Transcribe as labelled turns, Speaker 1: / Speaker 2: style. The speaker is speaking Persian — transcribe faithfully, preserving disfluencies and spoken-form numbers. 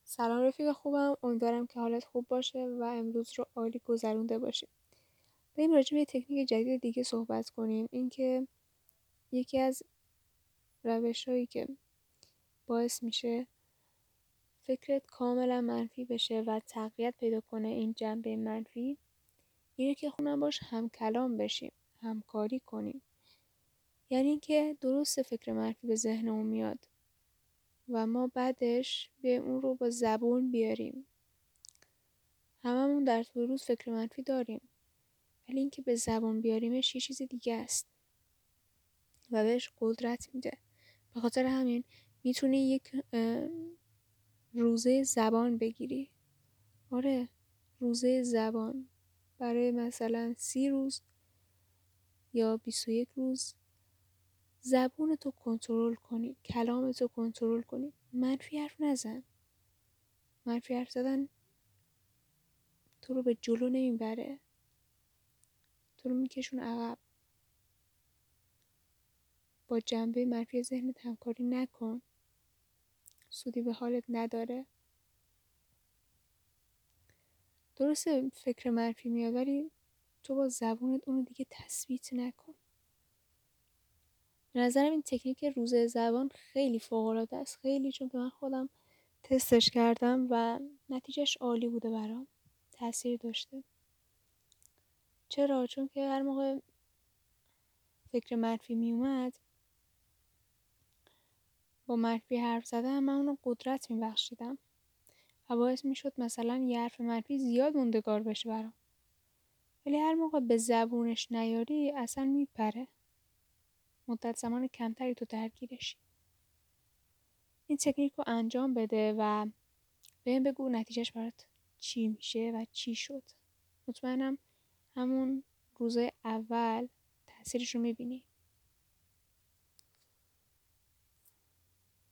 Speaker 1: سلام رفیق خوبم، امیدوارم که حالت خوب باشه و امروز رو عالی گذرونده باشی. بریم راجع به یه تکنیک جدید دیگه صحبت کنیم. اینکه یکی از روش‌هایی که باعث میشه فکرت کاملا منفی بشه و تقویت پیدا کنه این جنبه منفی، اینه که خونم باش هم کلام بشیم، همکاری کنیم. یعنی اینکه درست فکر منفی به ذهنمون میاد و ما بعدش به اون رو با زبون بیاریم. هممون در طول روز فکر منفی داریم، ولی اینکه به زبان بیاریمش یه چیز دیگه است و بهش قدرت میده. به خاطر همین میتونی یک روزه زبان بگیری. آره، روزه زبان برای مثلا سی روز یا بیست و یک روز زبونتو کنترل کنی، کلامتو کنترل کنی. منفی حرف نزن. منفی حرف زدن تو رو به جلو نمیبره، تو رو میکشون عقب. با جنبه منفی ذهنت همکاری نکن، سودی به حالت نداره. درسته فکر منفی میاد، ولی تو با زبونت اونو دیگه تثبیت نکن. به نظرم این تکنیک روزه زبان خیلی فوق‌العاده است، خیلی، چون که من خودم تستش کردم و نتیجهش عالی بوده برام، تاثیر داشته. چرا؟ چون که هر موقع فکر منفی میومد، با منفی حرف زدن من اونو قدرت میبخشیدم و باعث میشد مثلا یه حرف منفی زیاد موندگار بشه برام. ولی هر موقع به زبونش نیاری اصلا میپره، مدت زمان کمتری تو درگیرشی. این تکنیک رو انجام بده و بهم بگو نتیجهش برات چی میشه و چی شد. مطمئنم همون روزای اول تاثیرش رو میبینی.